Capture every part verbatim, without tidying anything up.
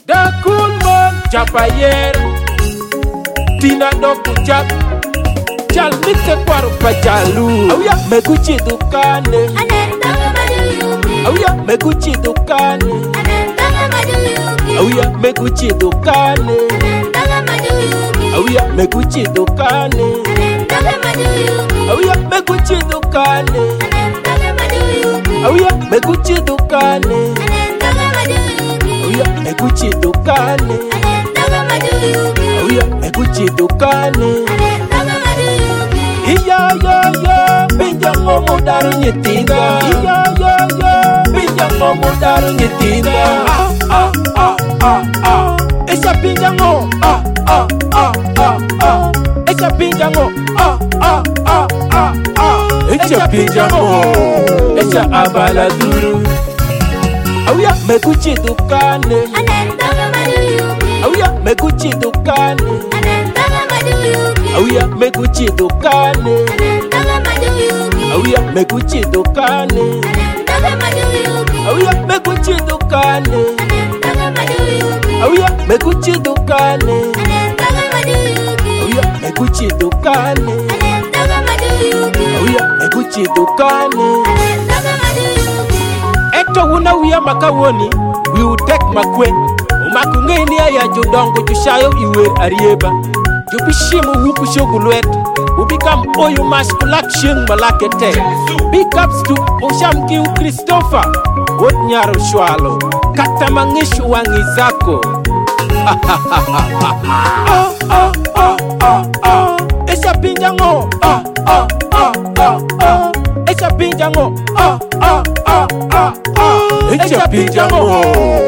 The cool man Chapayera Tina doku chap Chal mite kwaru pachalu Auya mekuchi dukane Anendaga maduyuki Auya mekuchi dukane Anendaga maduyuki Auya mekuchi dukane Anendaga maduyuki Auya mekuchi dukane Anendaga maduyuki Auya mekuchi dukane Anendaga maduyuki Auya mekuchi dukane Anendaga maduyuki Auya mekuchi dukane Anendaga maduyuki Auya mekuchi dukane Anendaga maduyuki Iya ya ya Pinja ngomu daru nyetinda Iya ya ya Pinja ngomu daru nyetinda Ah ah ah ah ah Esha pinja ngo Ah ah ah ah ah Esha pinja ngo Ah ah ah ah ah Esha pinja ngo Esha abala duru Auya mekuchi dukane Anendaga maduyuki Auya mekuchi dukane Anendaga maduyuki Auya mekuchi dukane Anendaga maduyuki Auya mekuchi dukane Anendaga maduyuki Auya mekuchi dukane Anendaga maduyuki Auya mekuchi dukane Anendaga maduyuki Auya mekuchi dukane Anendaga maduyuki Auya mekuchi dukane Anendaga maduyuki Eto wuna wiya makawoni we will take makwe Umakungeni ya jodongo jushayo iwer arieba Jubishimu huku shogulwet Ubikam oyo maskulak shing malakete Big ups to Oshamki u Christopher Wot nyaro shwalo Kata mangishu wangi zako Ah ah ah ah ah ah Esha pinja ngo Ah ah ah ah ah Esha pinja ngo Ah ah ah ah ah Esha pinja ngo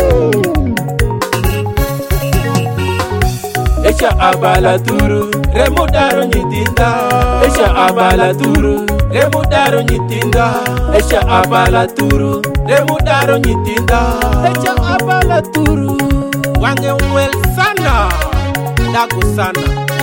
Esha abala duru Remudaro nyitinda Esha abala duru Remudaro nyitinda Esha abala duru Remudaro nyitinda Esha abala duru Wange mwel sana Dago sana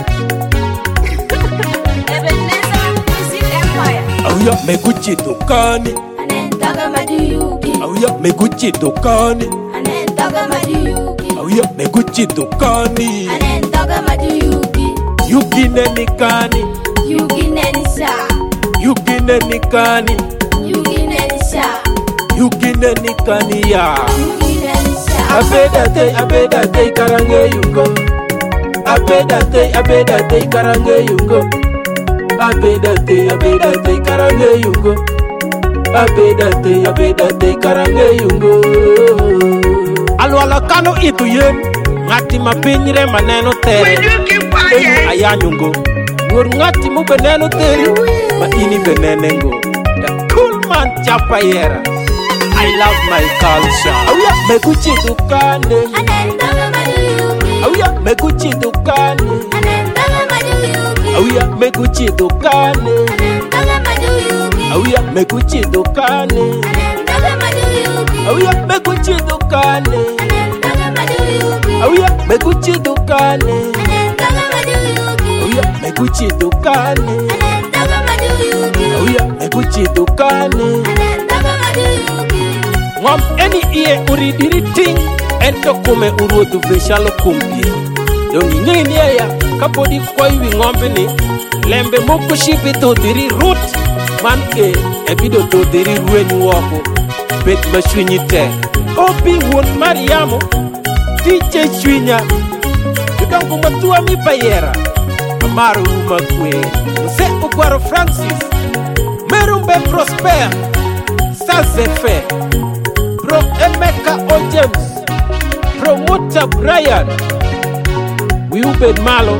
Ebenezer Music Empire Auya mekuchi dukani Anendaga maduyuki Auya mekuchi dukani Anendaga maduyuki Auya mekuchi dukani Anendaga maduyuki Yugine nikani Yuginenisa Yugine nikani Yuginenisa Yugine nikani ya Yuginenisa Abeda te abeda te karange yungo Abeda te abeda te karange yungo Abeda te abeda te karange yungo Abeda te abeda te karange yungo Alwala kano itu yen Ngati mapinyre maneno tere Enu ayanyungo Wur ngati mu beneno tere Ma ini benenengo The cool man Chapayera I love my culture Auya mekuchi dukane Anendaga maduyuki Auya mekuchi dukane Anendaga maduyuki Auya mekuchi dukane Anendaga maduyuki Auya mekuchi dukane Anendaga maduyuki Auya mekuchi dukane Anendaga maduyuki Auya mekuchi dukane Anendaga maduyuki Auya mekuchi dukane Anendaga maduyuki Auya mekuchi dukane Anendaga maduyuki Ngom eni iye uridiri ting Ento kume uruotu veshalo kumpie Dongi ngini ya Kapodi kwa iwi ngombe ni Lembe muku shipi todiri root Manke ebido todiri rueni wako Bet mashwinyi te Opi won Mariamo D J Shwinya Yudongo matua mi payera Amaru umakwe Mse ukwaro Francis Merumbe Prosper Sazefe Pro Emeka O. James Promoter Brian Wiubed Malo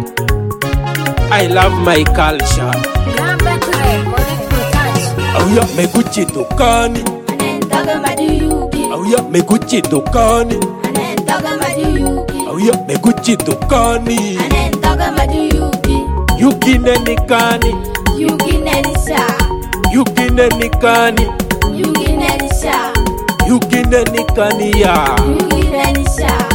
I love my culture Gambatre Monique Protach Auya mekuchi dukani Anendaga maduyuki Auya mekuchi dukani Anendaga maduyuki Auya mekuchi dukani Anendaga maduyuki Yugine nikani Yuginenisa Yugine nikani Yuginenisa Yugine nikani ya Yuginenisa